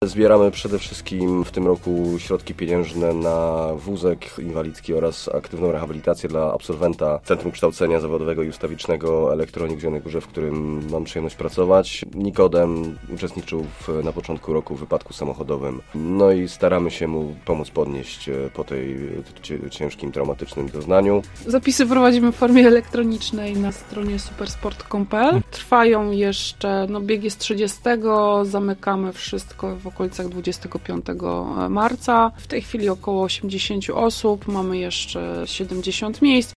Zbieramy przede wszystkim w tym roku środki pieniężne na wózek inwalidzki oraz aktywną rehabilitację dla absolwenta Centrum Kształcenia Zawodowego i Ustawicznego Elektronik w Zielonej Górze, w którym mam przyjemność pracować. Nikodem uczestniczył na początku roku w wypadku samochodowym. No i staramy się mu pomóc podnieść po tej ciężkim, traumatycznym doznaniu. Zapisy prowadzimy w formie elektronicznej na stronie supersport.pl. Trwają jeszcze, bieg jest 30, zamykamy wszystko w okolicach 25 marca. W tej chwili około 80 osób, mamy jeszcze 70 miejsc.